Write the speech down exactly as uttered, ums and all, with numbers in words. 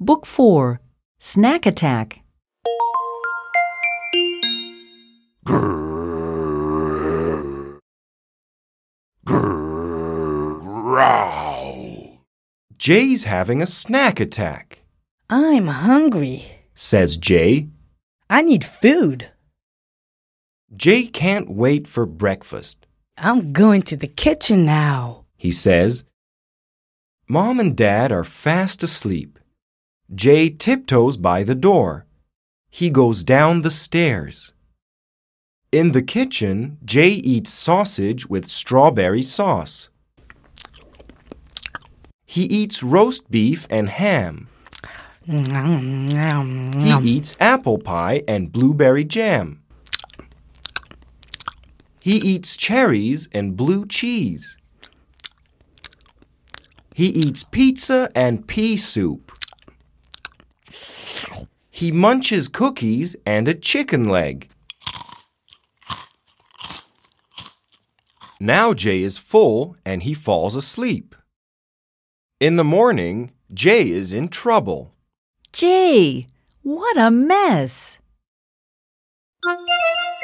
Book four, Snack Attack. Grrr, grrr, Jay's having a snack attack, I'm hungry. says Jay. I need food. Jay can't wait for breakfast, I'm going to the kitchen now. he says. Mom and Dad are fast asleep. Jay tiptoes by the door. He goes down the stairs. In the kitchen, Jay eats sausage with strawberry sauce. He eats roast beef and ham. He eats apple pie and blueberry jam. He eats cherries and blue cheese. He eats pizza and pea soup. He munches cookies and a chicken leg. Now Jay is full and he falls asleep. In the morning, Jay is in trouble. Jay, what a mess!